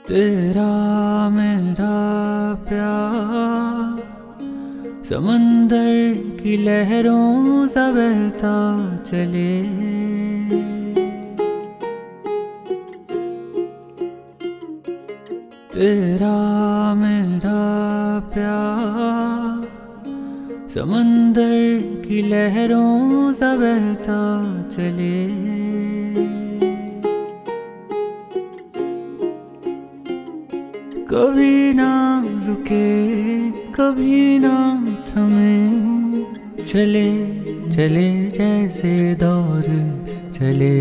तेरा मेरा प्यार समंदर की लहरों सा बहता चले। तेरा मेरा प्यार समंदर की लहरों सा बहता चले। कभी ना रुके कभी ना थमे, चले चले जैसे दौर चले।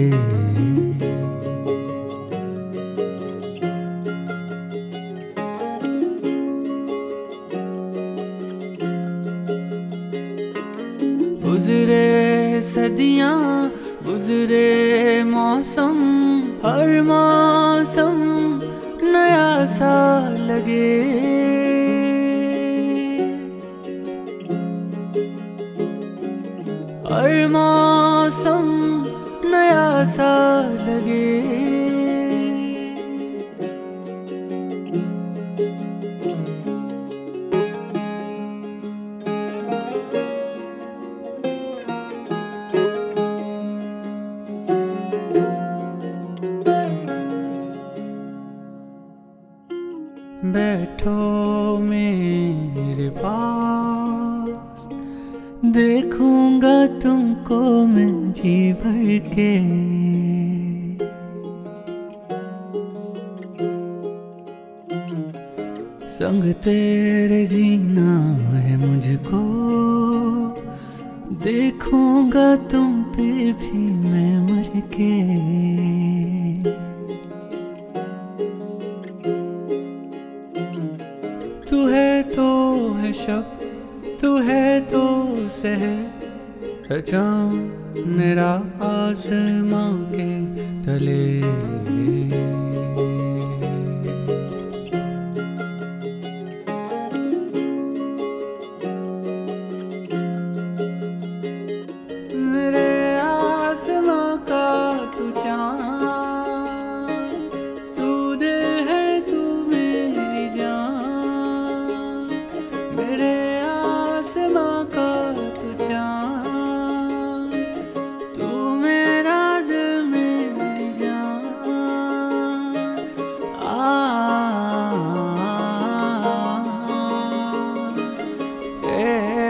गुजरे सदियां गुजरे मौसम, हर मौसम नया सा लगे। हर मौसम नया सा लगे। बैठो मेरे पास, देखूंगा तुमको मैं जी भर के। संग तेरे जीना है मुझको, देखूंगा तुम पे भी मैं मर के। तू है तो है शब, तू है तो सहर, चाँद मेरा आसमां के तले। मेरे आसमां का तू चाँद, तू दिल है तू मेरी जान। मेरे आसमां का तू चाँद, तू मेरा दिल मेरी जान। आ,